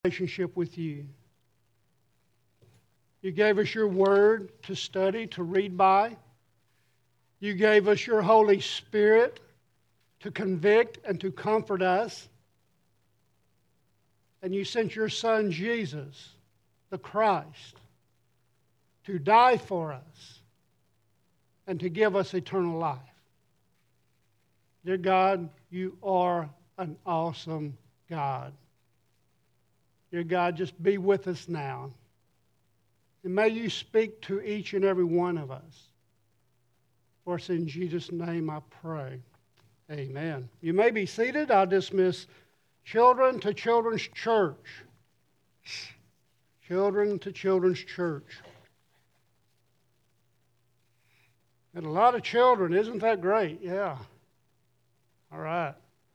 Relationship with you. You gave us your word to study, to read by. You gave us your Holy Spirit to convict and to comfort us. And you sent your Son, Jesus, the Christ, to die for us and to give us eternal life. Dear God, you are an awesome God. Dear God, just be with us now. And may you speak to each and every one of us. For it's in Jesus' name I pray. Amen. You may be seated. I'll dismiss children to children's church. Children to children's church. And a lot of children. Isn't that great? Yeah. All right.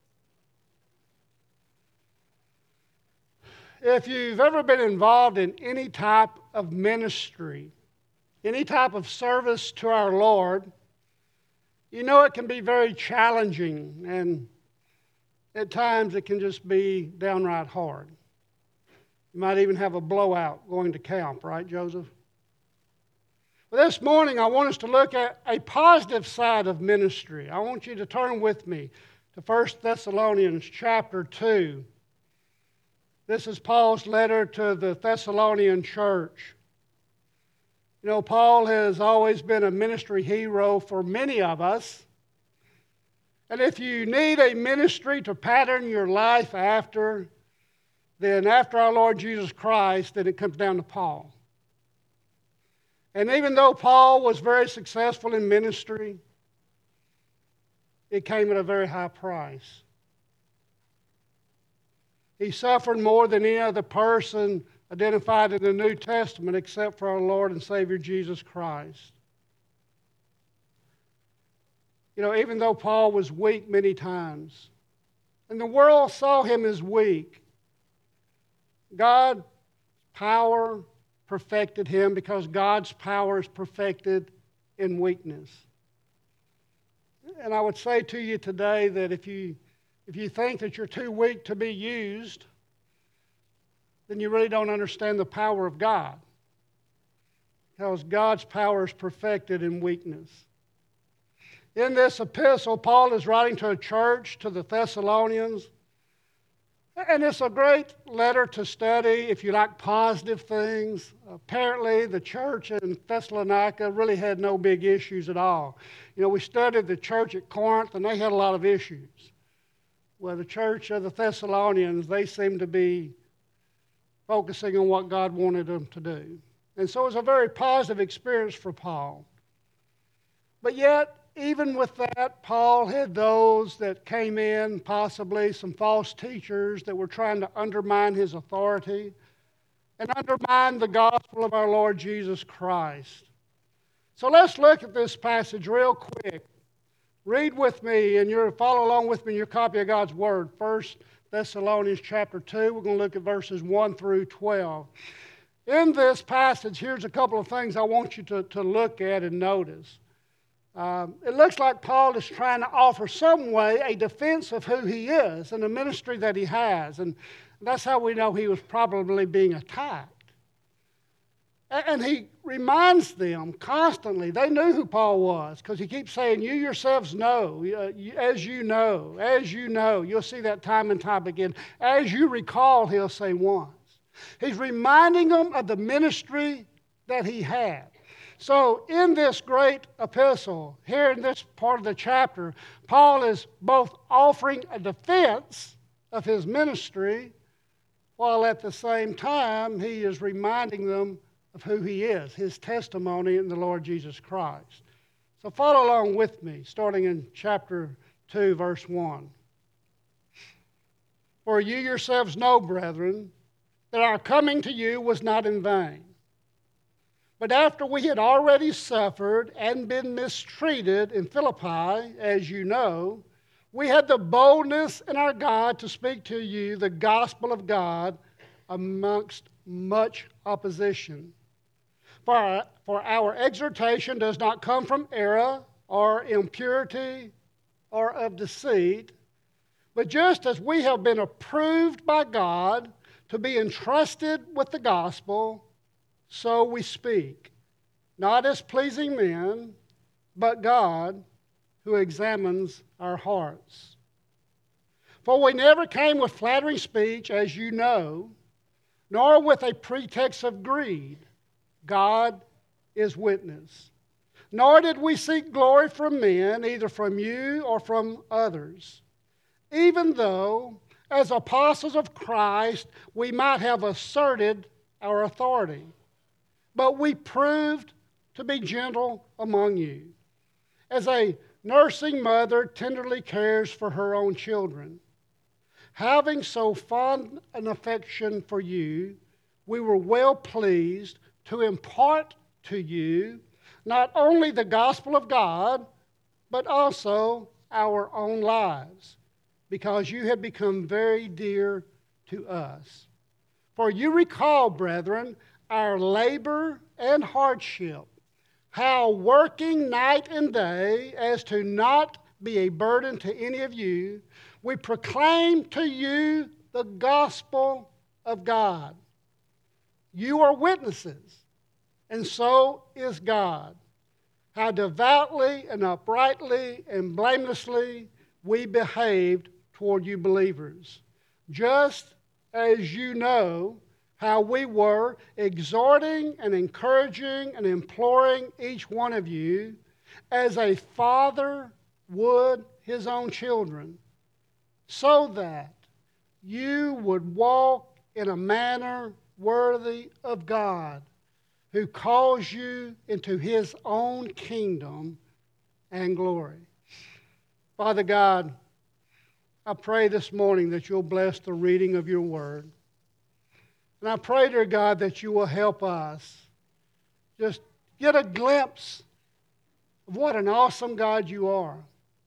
If you've ever been involved in any type of ministry, any type of service to our Lord, you know it can be very challenging, and at times it can just be downright hard. You might even have a blowout going to camp, right, Joseph? But this morning I want us to look at a positive side of ministry. I want you to turn with me to 1 Thessalonians chapter 2. This is Paul's letter to the Thessalonian church. You know, Paul has always been a ministry hero for many of us. And if you need a ministry to pattern your life after, then after our Lord Jesus Christ, then it comes down to Paul. And even though Paul was very successful in ministry, it came at a very high price. He suffered more than any other person identified in the New Testament except for our Lord and Savior Jesus Christ. You know, even though Paul was weak many times, and the world saw him as weak, God's power perfected him because God's power is perfected in weakness. And I would say to you today that if you think that you're too weak to be used, then you really don't understand the power of God. Because God's power is perfected in weakness. In this epistle, Paul is writing to a church, to the Thessalonians. And it's a great letter to study if you like positive things. Apparently, the church in Thessalonica really had no big issues at all. You know, we studied the church at Corinth, and they had a lot of issues. Well, the church of the Thessalonians, they seemed to be focusing on what God wanted them to do. And so it was a very positive experience for Paul. But yet, even with that, Paul had those that came in, possibly some false teachers that were trying to undermine his authority and undermine the gospel of our Lord Jesus Christ. So let's look at this passage real quick. Read with me and follow along with me in your copy of God's Word. 1 Thessalonians chapter 2, we're going to look at verses 1 through 12. In this passage, here's a couple of things I want you to look at and notice. It looks like Paul is trying to offer some way a defense of who he is and the ministry that he has. And that's how we know he was probably being attacked. And he reminds them constantly, they knew who Paul was, because he keeps saying, you yourselves know, as you know, as you know. You'll see that time and time again. As you recall, he'll say once. He's reminding them of the ministry that he had. So in this great epistle, here in this part of the chapter, Paul is both offering a defense of his ministry, while at the same time he is reminding them of who he is, his testimony in the Lord Jesus Christ. So follow along with me, starting in chapter 2, verse 1. For you yourselves know, brethren, that our coming to you was not in vain. But after we had already suffered and been mistreated in Philippi, as you know, we had the boldness in our God to speak to you the gospel of God amongst much opposition. For our exhortation does not come from error or impurity or of deceit, but just as we have been approved by God to be entrusted with the gospel, so we speak, not as pleasing men, but God who examines our hearts. For we never came with flattering speech, as you know, nor with a pretext of greed. God is witness. Nor did we seek glory from men, either from you or from others, even though, as apostles of Christ, we might have asserted our authority. But we proved to be gentle among you, as a nursing mother tenderly cares for her own children. Having so fond an affection for you, we were well pleased to impart to you not only the gospel of God, but also our own lives, because you have become very dear to us. For you recall, brethren, our labor and hardship, how working night and day as to not be a burden to any of you, we proclaim to you the gospel of God. You are witnesses, and so is God, how devoutly and uprightly and blamelessly we behaved toward you believers, just as you know how we were exhorting and encouraging and imploring each one of you as a father would his own children, so that you would walk in a manner worthy of God, who calls you into his own kingdom and glory. Father God, I pray this morning that you'll bless the reading of your word. And I pray, dear God, that you will help us just get a glimpse of what an awesome God you are.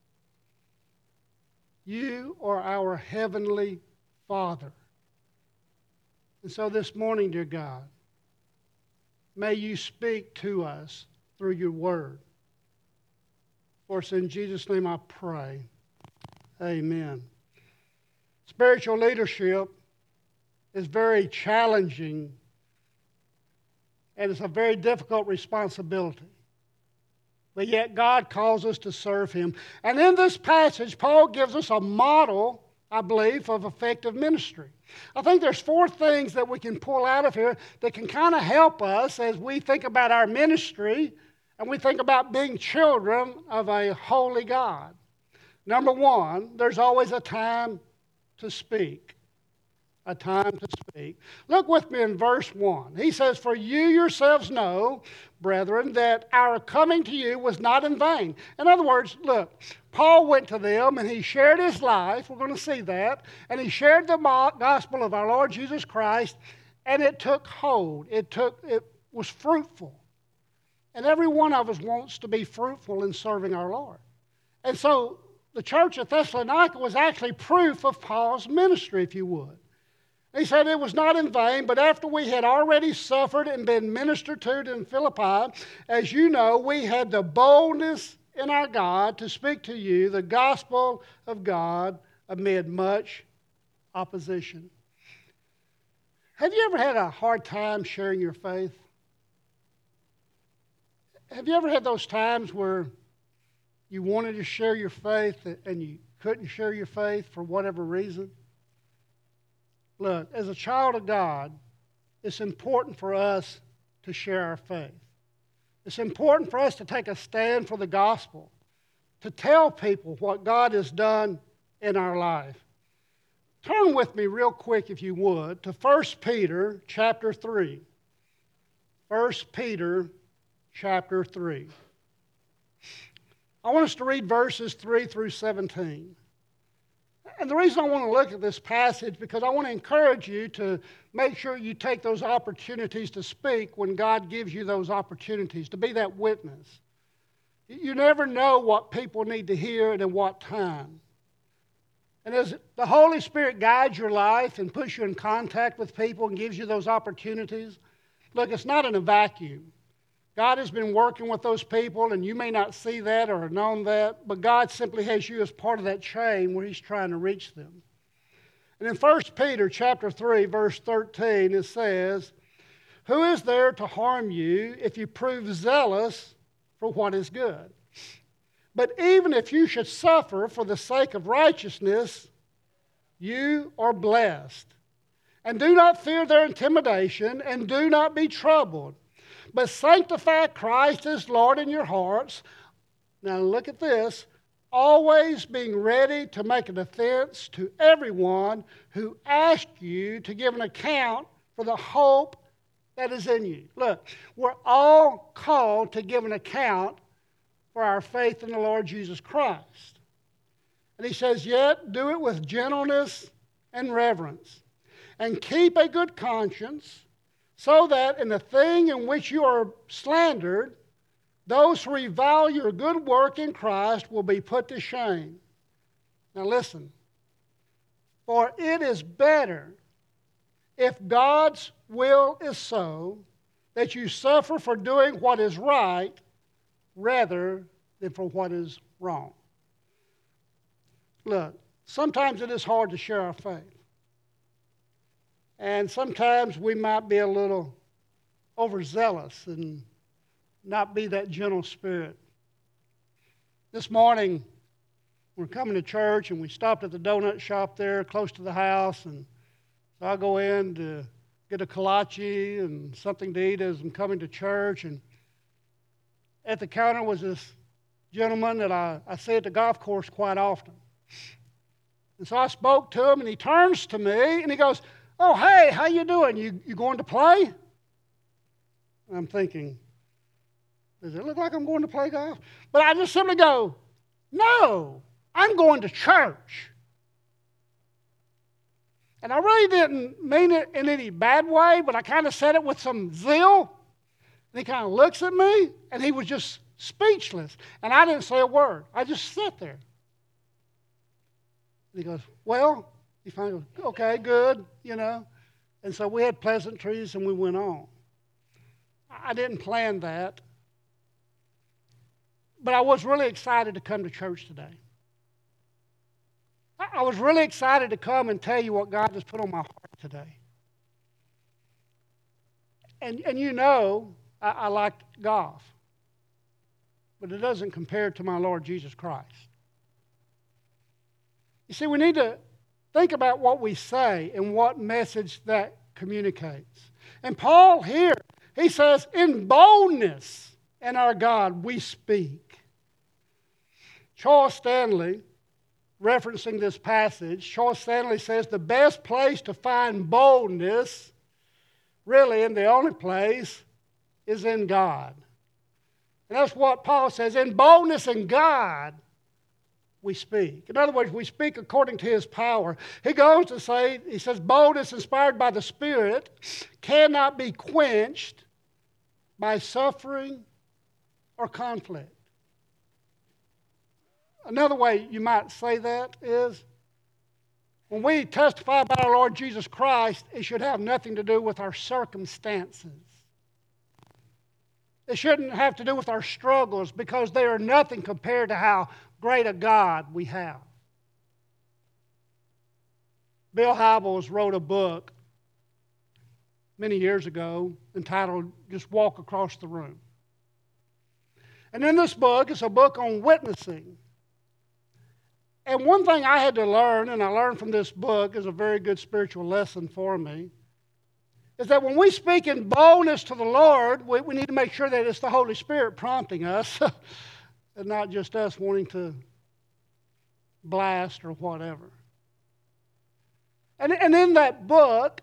You are our heavenly Father. And so this morning, dear God, may you speak to us through your word. For it's in Jesus' name I pray. Amen. Spiritual leadership is very challenging, and it's a very difficult responsibility. But yet God calls us to serve him. And in this passage, Paul gives us a model, I believe, of effective ministry. I think there's 4 things that we can pull out of here that can kind of help us as we think about our ministry and we think about being children of a holy God. Number 1, there's always a time to speak. A time to speak. Look with me in verse 1. He says, "For you yourselves know, brethren, that our coming to you was not in vain." In other words, look, Paul went to them and he shared his life. We're going to see that. And he shared the gospel of our Lord Jesus Christ, and it took hold. It was fruitful. And every one of us wants to be fruitful in serving our Lord. And so the church at Thessalonica was actually proof of Paul's ministry, if you would. He said it was not in vain, but after we had already suffered and been ministered to in Philippi, as you know, we had the boldness in our God to speak to you the gospel of God amid much opposition. Have you ever had a hard time sharing your faith? Have you ever had those times where you wanted to share your faith and you couldn't share your faith for whatever reason? Look, as a child of God, it's important for us to share our faith. It's important for us to take a stand for the gospel, to tell people what God has done in our life. Turn with me real quick, if you would, to 1 Peter chapter 3. 1 Peter chapter 3. I want us to read verses 3 through 17. And the reason I want to look at this passage because I want to encourage you to make sure you take those opportunities to speak when God gives you those opportunities, to be that witness. You never know what people need to hear and at what time. And as the Holy Spirit guides your life and puts you in contact with people and gives you those opportunities, look, it's not in a vacuum. God has been working with those people, and you may not see that or have known that, but God simply has you as part of that chain where he's trying to reach them. And in 1 Peter chapter 3, verse 13, it says, "Who is there to harm you if you prove zealous for what is good? But even if you should suffer for the sake of righteousness, you are blessed. And do not fear their intimidation, and do not be troubled, but sanctify Christ as Lord in your hearts." Now look at this. "Always being ready to make a defense to everyone who asks you to give an account for the hope that is in you." Look, we're all called to give an account for our faith in the Lord Jesus Christ. And he says, "Yet do it with gentleness and reverence, and keep a good conscience, so that in the thing in which you are slandered, those who revile your good work in Christ will be put to shame." Now listen. "For it is better, if God's will is so, that you suffer for doing what is right rather than for what is wrong." Look, sometimes it is hard to share our faith. And sometimes we might be a little overzealous and not be that gentle spirit. This morning, we're coming to church, and we stopped at the donut shop there close to the house. And so I go in to get a kolache and something to eat as I'm coming to church. And at the counter was this gentleman that I see at the golf course quite often. And so I spoke to him, and he turns to me, and he goes, "Oh, hey, how you doing? You going to play?" And I'm thinking, does it look like I'm going to play golf? But I just simply go, "No, I'm going to church." And I really didn't mean it in any bad way, but I kind of said it with some zeal. And he kind of looks at me, and he was just speechless. And I didn't say a word. I just sat there. And he goes, "Well," he finally goes, "Okay, good, you know." And so we had pleasantries, and we went on. I didn't plan that. But I was really excited to come to church today. I was really excited to come and tell you what God has put on my heart today. And you know, I like golf. But it doesn't compare to my Lord Jesus Christ. You see, we need to think about what we say and what message that communicates. And Paul here, he says, "In boldness in our God we speak." Charles Stanley, referencing this passage, Charles Stanley says the best place to find boldness, really, and the only place, is in God. And that's what Paul says. In boldness in God, we speak. In other words, we speak according to His power. He goes to say, he says, boldness inspired by the Spirit cannot be quenched by suffering or conflict. Another way you might say that is, when we testify about our Lord Jesus Christ, it should have nothing to do with our circumstances. It shouldn't have to do with our struggles, because they are nothing compared to how great a God we have. Bill Hybels wrote a book many years ago entitled "Just Walk Across the Room." And in this book, it's a book on witnessing. And one thing I had to learn, and I learned from this book, is a very good spiritual lesson for me, is that when we speak in boldness to the Lord, we need to make sure that it's the Holy Spirit prompting us and not just us wanting to blast or whatever. And in that book,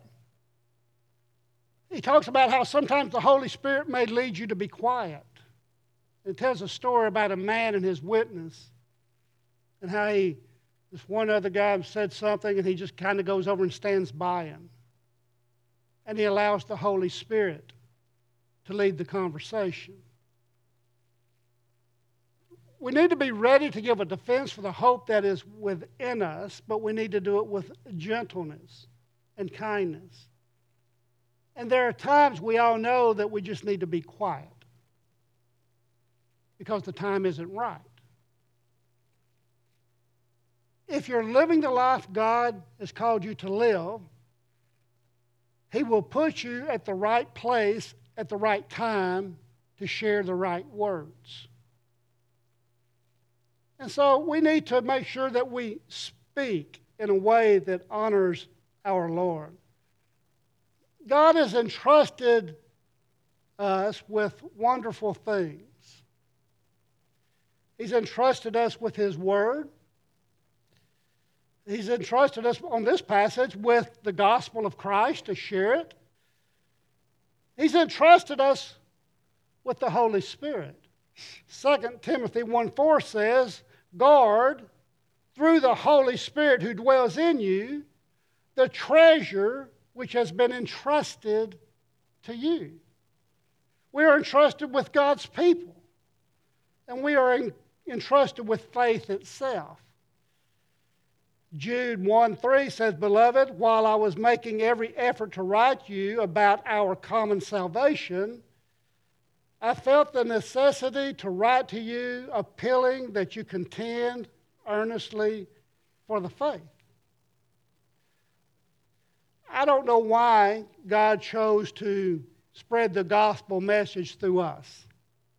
he talks about how sometimes the Holy Spirit may lead you to be quiet. It tells a story about a man and his witness, and how this one other guy said something, and he just kind of goes over and stands by him. And he allows the Holy Spirit to lead the conversation. We need to be ready to give a defense for the hope that is within us, but we need to do it with gentleness and kindness. And there are times we all know that we just need to be quiet because the time isn't right. if you're living the life God has called you to live, He will put you at the right place at the right time to share the right words. And so we need to make sure that we speak in a way that honors our Lord. God has entrusted us with wonderful things. He's entrusted us with His Word. He's entrusted us on this passage with the gospel of Christ to share it. He's entrusted us with the Holy Spirit. 2 Timothy 1:4 says, guard through the Holy Spirit who dwells in you the treasure which has been entrusted to you. We are entrusted with God's people, and we are entrusted with faith itself. Jude 1:3 says, beloved, while I was making every effort to write you about our common salvation, I felt the necessity to write to you, appealing that you contend earnestly for the faith. I don't know why God chose to spread the gospel message through us.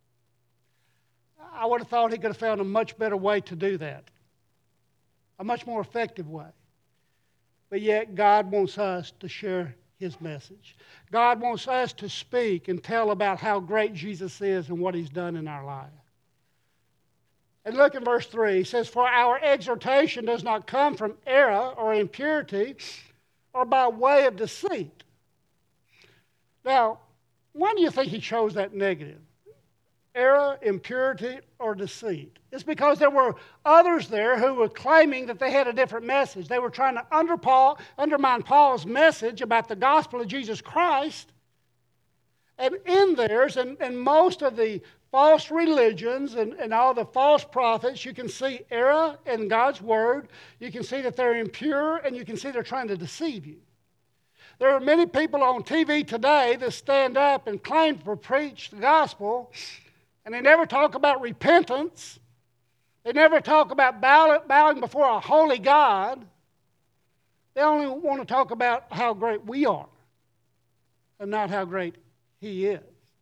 I would have thought He could have found a much better way to do that, a much more effective way. But yet God wants us to share His message. God wants us to speak and tell about how great Jesus is and what He's done in our life. And look at verse 3. He says, for our exhortation does not come from error or impurity or by way of deceit. Now, why do you think He chose that negative? Error, impurity, or deceit? It's because there were others there who were claiming that they had a different message. They were trying to undermine Paul's message about the gospel of Jesus Christ. And in theirs, and most of the false religions and all the false prophets, you can see error in God's word. You can see that they're impure, and you can see they're trying to deceive you. There are many people on TV today that stand up and claim to preach the gospel, and they never talk about repentance. They never talk about bowing before a holy God. They only want to talk about how great we are and not how great He is.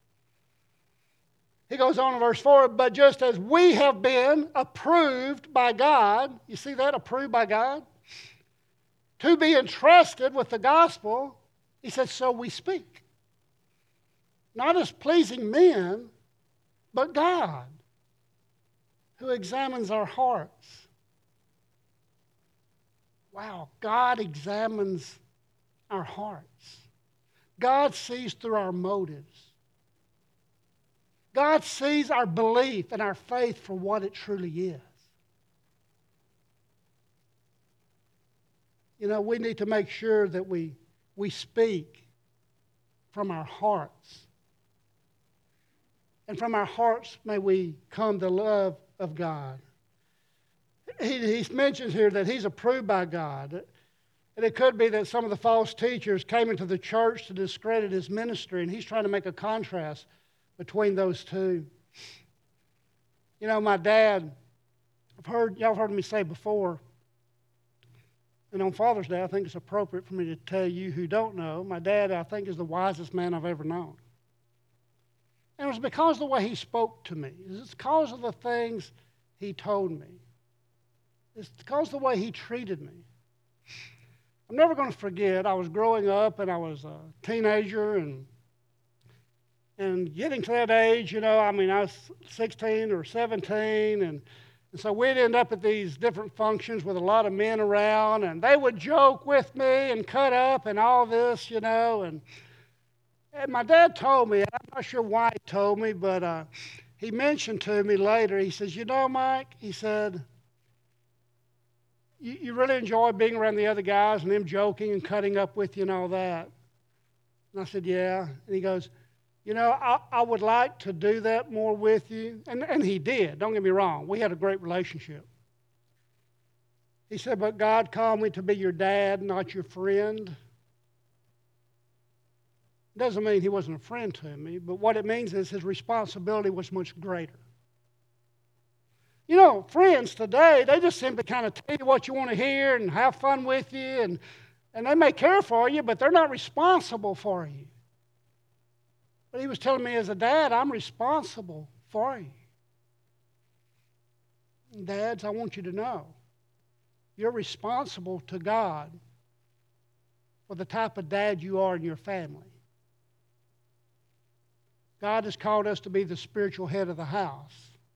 He goes on in verse 4, but just as we have been approved by God, you see that, approved by God, to be entrusted with the gospel, he says, so we speak. Not as pleasing men, but God, who examines our hearts. Wow, God examines our hearts. God sees through our motives. God sees our belief and our faith for what it truly is. You know, we need to make sure that we speak from our hearts. And from our hearts may we come to love of God. He mentions here that He's approved by God. And it could be that some of the false teachers came into the church to discredit His ministry, and He's trying to make a contrast between those two. You know, my dad, y'all have heard me say before, and on Father's Day, I think it's appropriate for me to tell you who don't know, my dad, I think, is the wisest man I've ever known. And it was because of the way he spoke to me. It's because of the things he told me. It's because of the way he treated me. I'm never going to forget, I was growing up and I was a teenager and getting to that age, you know, I mean, I was 16 or 17, and so we'd end up at these different functions with a lot of men around, and they would joke with me and cut up and all this, you know, and my dad told me, I'm not sure why he told me, but he mentioned to me later, he says, you know, Mike, he said, you really enjoy being around the other guys and them joking and cutting up with you and all that. And I said, yeah. And he goes, you know, I would like to do that more with you. And he did. Don't get me wrong. We had a great relationship. He said, but God called me to be your dad, not your friend. Doesn't mean he wasn't a friend to me, but what it means is his responsibility was much greater. You know, friends today, they just simply kind of tell you what you want to hear and have fun with you, and they may care for you, but they're not responsible for you. But he was telling me as a dad, I'm responsible for you. And dads, I want you to know, you're responsible to God for the type of dad you are in your family. God has called us to be the spiritual head of the house.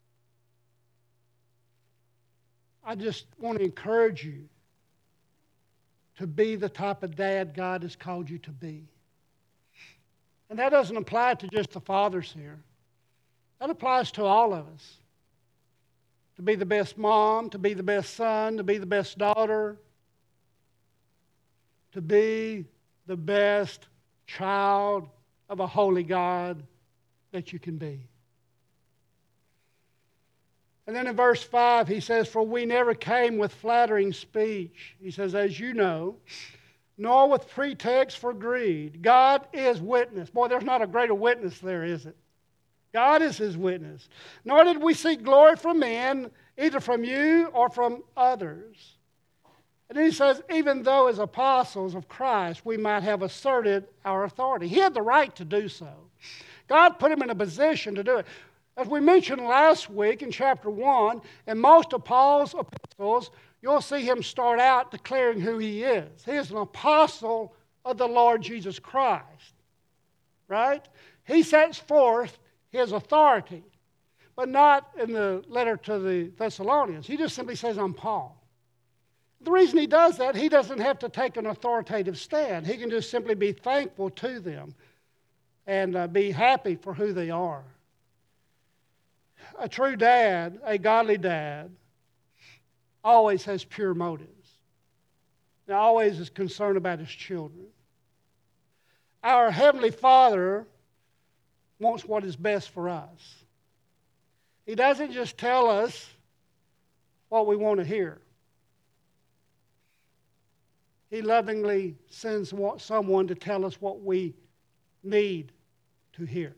I just want to encourage you to be the type of dad God has called you to be. And that doesn't apply to just the fathers here. That applies to all of us. To be the best mom, to be the best son, to be the best daughter, to be the best child of a holy God that you can be. And then in verse 5, he says, for we never came with flattering speech. He says, as you know, nor with pretext for greed. God is witness. Boy, there's not a greater witness there, is it? God is his witness. Nor did we seek glory from men, either from you or from others. And then he says, even though as apostles of Christ we might have asserted our authority. He had the right to do so. God put him in a position to do it. As we mentioned last week in chapter 1, in most of Paul's epistles, you'll see him start out declaring who he is. He is an apostle of the Lord Jesus Christ. Right? He sets forth his authority, but not in the letter to the Thessalonians. He just simply says, I'm Paul. The reason he does that, he doesn't have to take an authoritative stand. He can just simply be thankful to them and be happy for who they are. A true dad, a godly dad, always has pure motives. And always is concerned about his children. Our Heavenly Father wants what is best for us. He doesn't just tell us what we want to hear. He lovingly sends someone to tell us what we need to hear.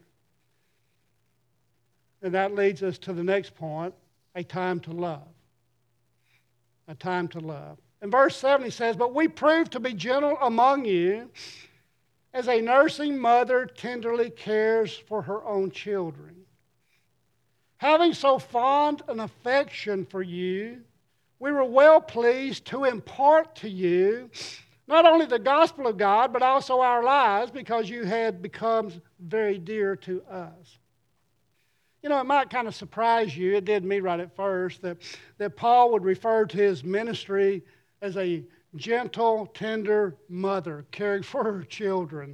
And that leads us to the next point, a time to love. A time to love. In verse 7 he says, but we prove to be gentle among you as a nursing mother tenderly cares for her own children. Having so fond an affection for you, we were well pleased to impart to you not only the gospel of God, but also our lives, because you had become very dear to us. You know, it might kind of surprise you, it did me right at first, that Paul would refer to his ministry as a gentle, tender mother caring for her children.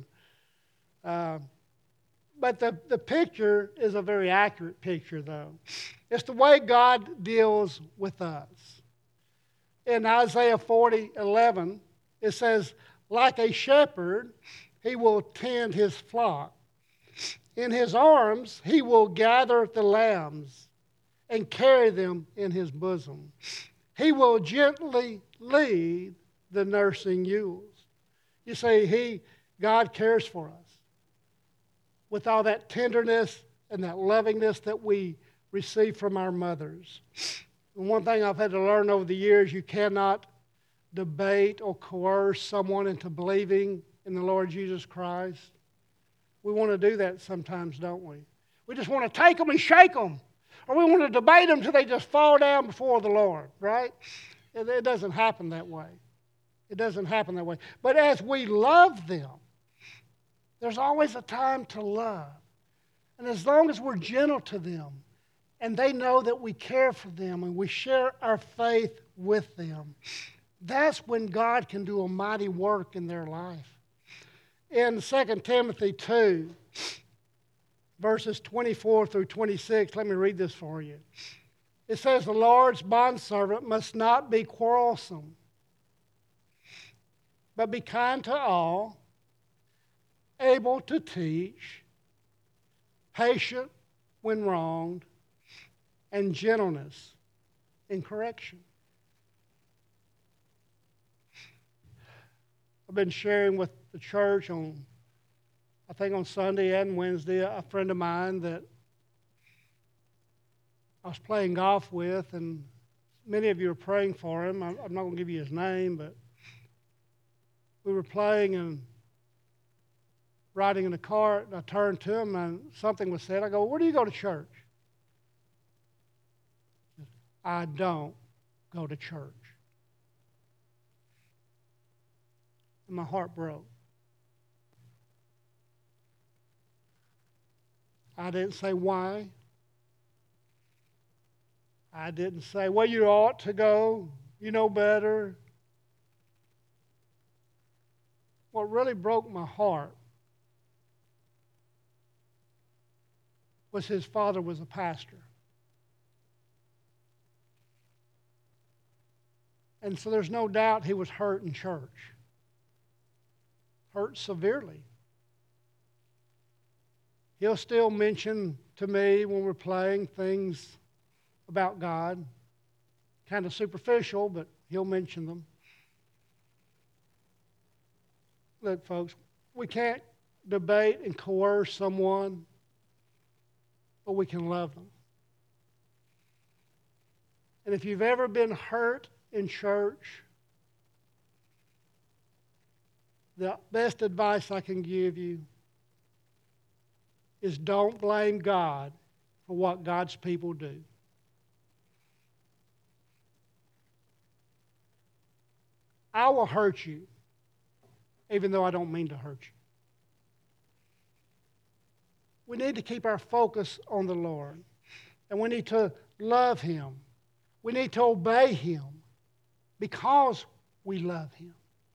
But the picture is a very accurate picture, though. It's the way God deals with us. In Isaiah 40:11, it says, like a shepherd, he will tend his flock. In his arms, he will gather the lambs and carry them in his bosom. He will gently lead the nursing ewes. You see, God cares for us with all that tenderness and that lovingness that we receive from our mothers. And one thing I've had to learn over the years, you cannot debate or coerce someone into believing in the Lord Jesus Christ. We want to do that sometimes, don't we? We just want to take them and shake them. Or we want to debate them until they just fall down before the Lord, right? It doesn't happen that way. It doesn't happen that way. But as we love them, there's always a time to love. And as long as we're gentle to them, and they know that we care for them and we share our faith with them, that's when God can do a mighty work in their life. In 2 Timothy 2, verses 24 through 26, let me read this for you. It says, the Lord's bondservant must not be quarrelsome, but be kind to all, able to teach, patient when wronged, and gentleness in correction. I've been sharing with the church on Sunday and Wednesday, a friend of mine that I was playing golf with, and many of you are praying for him. I'm not going to give you his name, but we were playing and riding in the car, and I turned to him, and something was said. I go, "Where do you go to church?" He said, "I don't go to church." And my heart broke. I didn't say why. I didn't say, "Well, you ought to go. You know better." What really broke my heart was his father was a pastor. And so there's no doubt he was hurt in church. Hurt severely. He'll still mention to me when we're playing things about God. Kind of superficial, but he'll mention them. Look, folks, we can't debate and coerce someone, but we can love them. And if you've ever been hurt in church, the best advice I can give you is don't blame God for what God's people do. I will hurt you, even though I don't mean to hurt you. We need to keep our focus on the Lord, and we need to love Him. We need to obey Him because we love Him.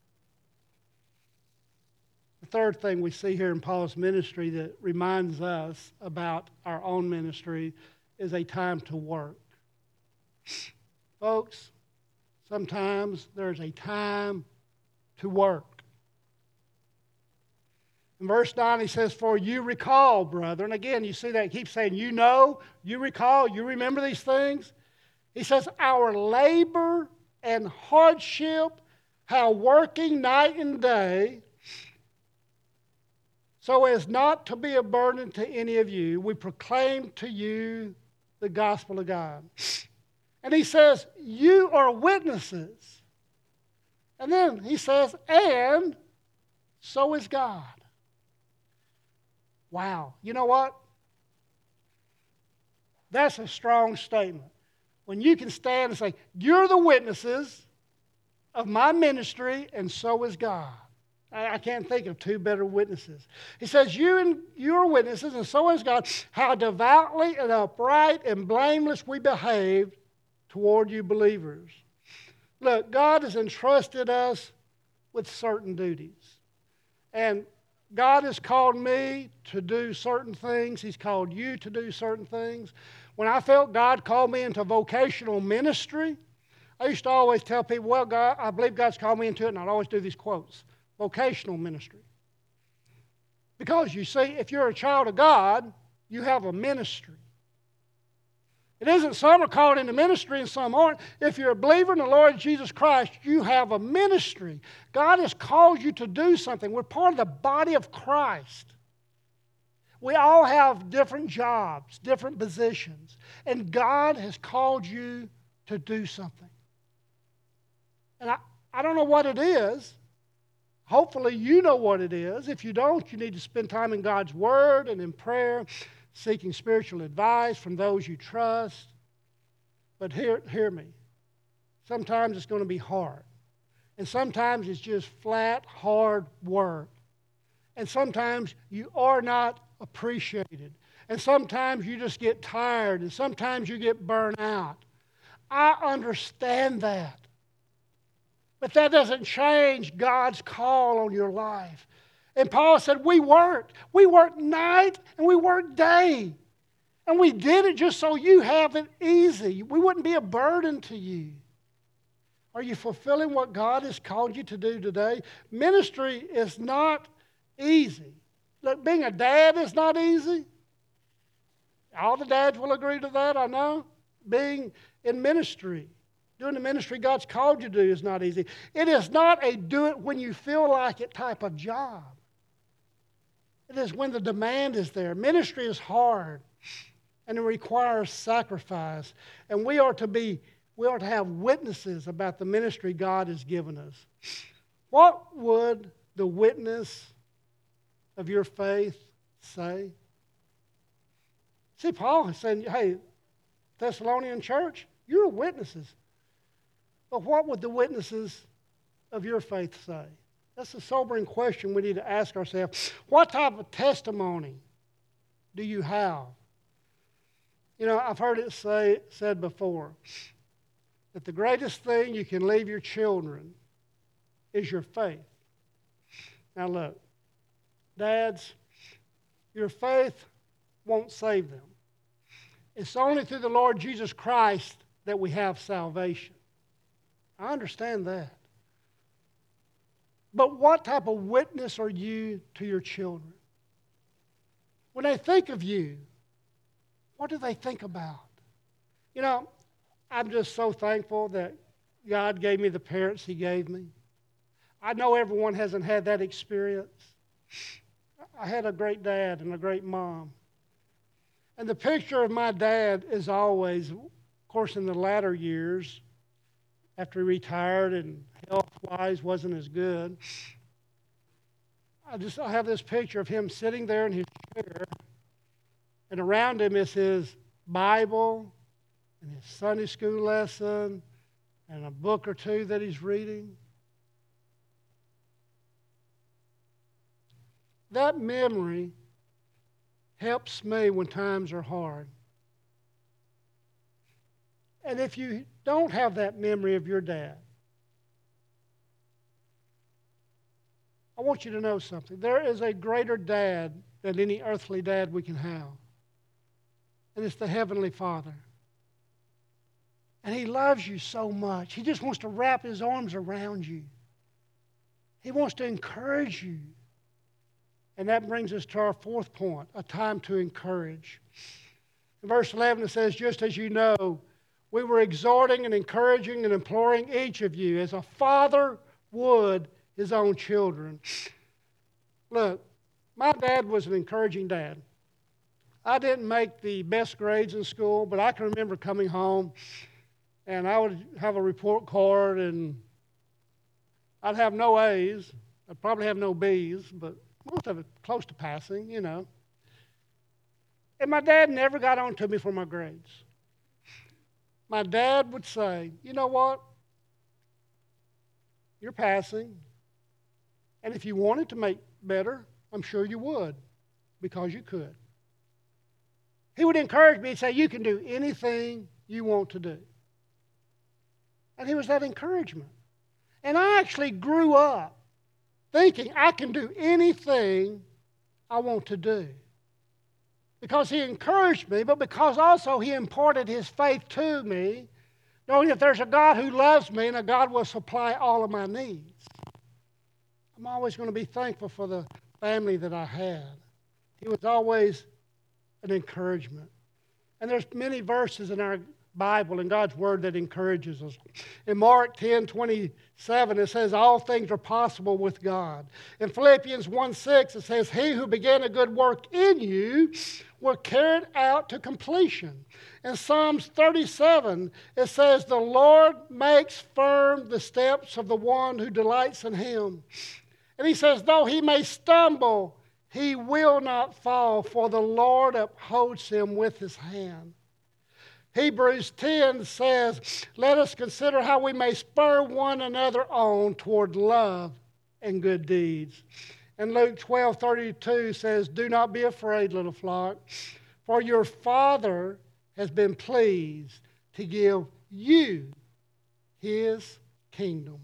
The third thing we see here in Paul's ministry that reminds us about our own ministry is a time to work. Folks, sometimes there's a time to work. In verse 9 he says, "For you recall, brethren." Again, you see that he keeps saying, "You know, you recall, you remember these things." He says, "Our labor and hardship, how working night and day, so as not to be a burden to any of you, we proclaim to you the gospel of God." And he says, "You are witnesses." And then he says, "And so is God." Wow. You know what? That's a strong statement. When you can stand and say, "You're the witnesses of my ministry, and so is God." I can't think of two better witnesses. He says, you are witnesses, and so is God, how devoutly and upright and blameless we behaved toward you believers. Look, God has entrusted us with certain duties. And God has called me to do certain things. He's called you to do certain things. When I felt God called me into vocational ministry, I used to always tell people, "Well, God, I believe God's called me into it," and I'd always do these quotes. Vocational ministry. Because you see, if you're a child of God, you have a ministry. It isn't some are called into ministry and some aren't. If you're a believer in the Lord Jesus Christ, you have a ministry. God has called you to do something. We're part of the body of Christ. We all have different jobs, different positions, and God has called you to do something. And I don't know what it is. Hopefully you know what it is. If you don't, you need to spend time in God's Word and in prayer, seeking spiritual advice from those you trust. But hear me. Sometimes it's going to be hard. And sometimes it's just flat, hard work. And sometimes you are not appreciated. And sometimes you just get tired. And sometimes you get burned out. I understand that. But that doesn't change God's call on your life. And Paul said, we worked. We worked night and we worked day. And we did it just so you have it easy. We wouldn't be a burden to you. Are you fulfilling what God has called you to do today? Ministry is not easy. Look, being a dad is not easy. All the dads will agree to that, I know. Being in ministry, doing the ministry God's called you to do is not easy. It is not a do it when you feel like it type of job. It is when the demand is there. Ministry is hard. and it requires sacrifice. And we are to have witnesses about the ministry God has given us. What would the witness of your faith say? See, Paul is saying, hey, Thessalonian church, you're witnesses. But what would the witnesses of your faith say? That's a sobering question we need to ask ourselves. What type of testimony do you have? You know, I've heard it said before that the greatest thing you can leave your children is your faith. Now look, dads, your faith won't save them. It's only through the Lord Jesus Christ that we have salvation. I understand that. But what type of witness are you to your children? When they think of you, what do they think about? You know, I'm just so thankful that God gave me the parents He gave me. I know everyone hasn't had that experience. I had a great dad and a great mom. And the picture of my dad is always, of course, in the latter years, after he retired and health-wise wasn't as good, I have this picture of him sitting there in his chair, and around him is his Bible and his Sunday school lesson and a book or two that he's reading. That memory helps me when times are hard. And if you don't have that memory of your dad, I want you to know something. There is a greater dad than any earthly dad we can have. And it's the Heavenly Father. And He loves you so much. He just wants to wrap His arms around you. He wants to encourage you. And that brings us to our fourth point, a time to encourage. In verse 11 it says, just as you know, we were exhorting and encouraging and imploring each of you as a father would his own children. Look, my dad was an encouraging dad. I didn't make the best grades in school, but I can remember coming home and I would have a report card and I'd have no A's. I'd probably have no B's, but most of it close to passing, you know. And my dad never got on to me for my grades. My dad would say, you know what? You're passing. And if you wanted to make better, I'm sure you would, because you could. He would encourage me and say, you can do anything you want to do. And he was that encouragement. And I actually grew up thinking I can do anything I want to do. Because he encouraged me, but because also he imparted his faith to me, knowing that there's a God who loves me and a God will supply all of my needs. I'm always going to be thankful for the family that I had. He was always an encouragement. And there's many verses in our Bible and God's Word that encourages us. In Mark 10:27, it says, all things are possible with God. In Philippians 1:6, it says, he who began a good work in you will carry it out to completion. In Psalms 37, it says, the Lord makes firm the steps of the one who delights in him. And he says, though he may stumble, he will not fall, for the Lord upholds him with his hand. Hebrews 10 says, let us consider how we may spur one another on toward love and good deeds. And Luke 12:32 says, do not be afraid, little flock, for your Father has been pleased to give you His kingdom.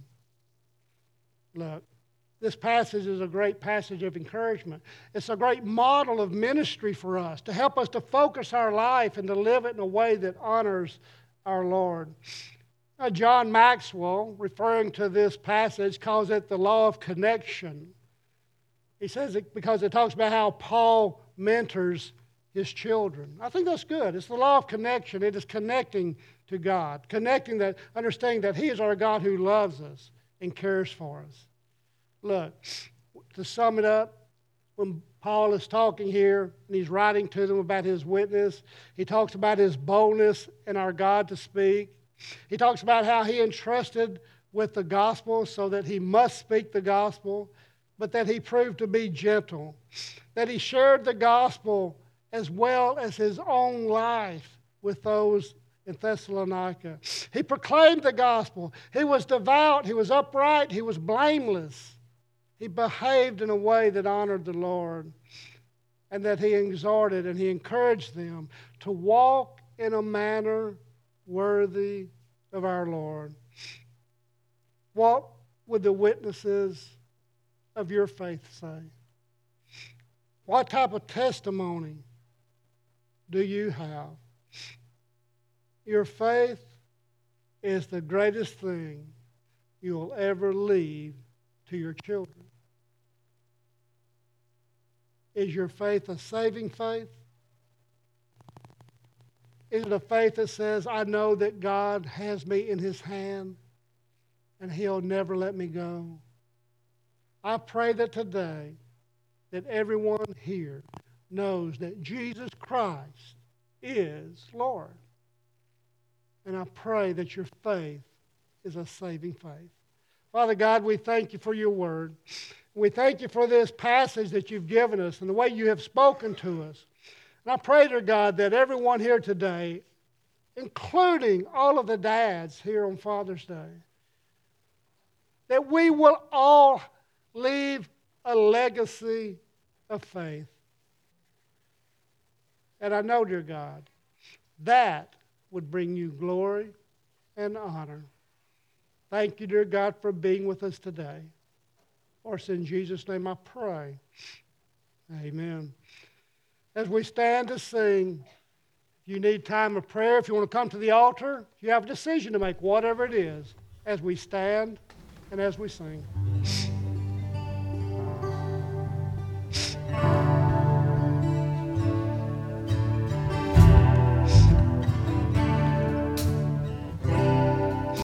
Look, this passage is a great passage of encouragement. It's a great model of ministry for us to help us to focus our life and to live it in a way that honors our Lord. John Maxwell, referring to this passage, calls it the law of connection. He says it because it talks about how Paul mentors his children. I think that's good. It's the law of connection. It is connecting to God, connecting that, understanding that He is our God who loves us and cares for us. Look, to sum it up, when Paul is talking here and he's writing to them about his witness, he talks about his boldness in our God to speak. He talks about how he entrusted with the gospel so that he must speak the gospel, but that he proved to be gentle, that he shared the gospel as well as his own life with those in Thessalonica. He proclaimed the gospel. He was devout. He was upright. He was blameless. He behaved in a way that honored the Lord, and that he exhorted and he encouraged them to walk in a manner worthy of our Lord. What would the witnesses of your faith say? What type of testimony do you have? Your faith is the greatest thing you will ever leave to your children. Is your faith a saving faith? Is it a faith that says, I know that God has me in his hand and he'll never let me go? I pray that today that everyone here knows that Jesus Christ is Lord. And I pray that your faith is a saving faith. Father God, we thank you for your word. We thank you for this passage that you've given us and the way you have spoken to us. And I pray, dear God, that everyone here today, including all of the dads here on Father's Day, that we will all leave a legacy of faith. And I know, dear God, that would bring you glory and honor. Thank you, dear God, for being with us today. For it's in Jesus' name I pray. Amen. As we stand to sing, if you need time of prayer, if you want to come to the altar, you have a decision to make, whatever it is, as we stand and as we sing.